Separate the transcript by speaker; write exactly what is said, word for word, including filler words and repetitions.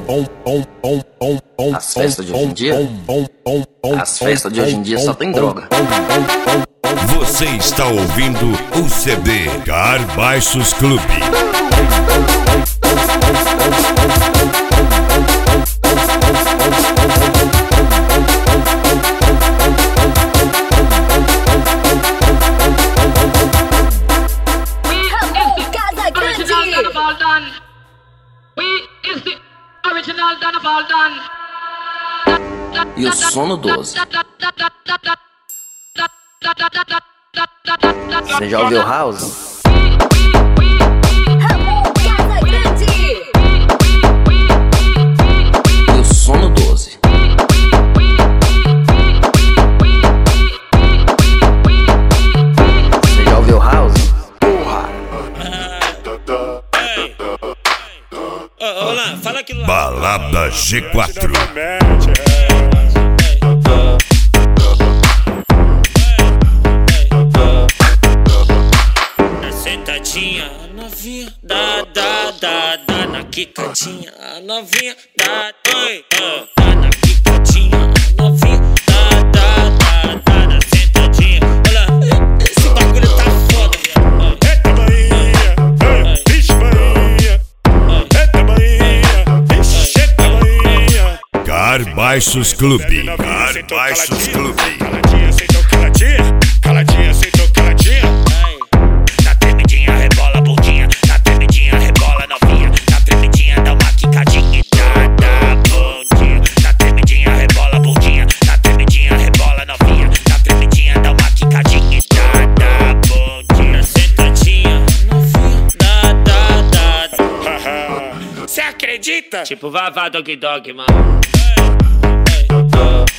Speaker 1: As festas de hoje em dia, as festas de hoje em dia só tem droga.
Speaker 2: Você está ouvindo o C D Car Baixos Clube.
Speaker 1: E o sono doze. Você já ouviu House? E o sono doze. Você já ouviu House? Porra!
Speaker 3: Olá, fala aquilo lá.
Speaker 2: Balada G quatro.
Speaker 3: Sentadinha, a novinha, dá, dá, dá, dá na quicadinha, a novinha, dá, oi, dá na quicadinha, a novinha, dá, dá, dá, dá na sentadinha. Olha, esse bagulho tá foda, viado.
Speaker 4: Eita Bahia, vixe Bahia, eita Bahia, vixe, eita Bahia.
Speaker 2: Car Baixos Clube. Car Baixos Clube.
Speaker 4: Caladinha, sentou caladinha, caladinha, sentou caladinha.
Speaker 3: Na tremidinha rebola bundinha, na tremidinha rebola novinha, na tremidinha dá uma quicadinha e dá, dá bundinha. Na tremidinha rebola bundinha, na tremidinha rebola novinha, na tremidinha dá uma quicadinha e dá, dá bundinha. Sentadinha novinha, dá, dá, dá.
Speaker 4: Cê acredita?
Speaker 3: Tipo vavá dog dog, mano.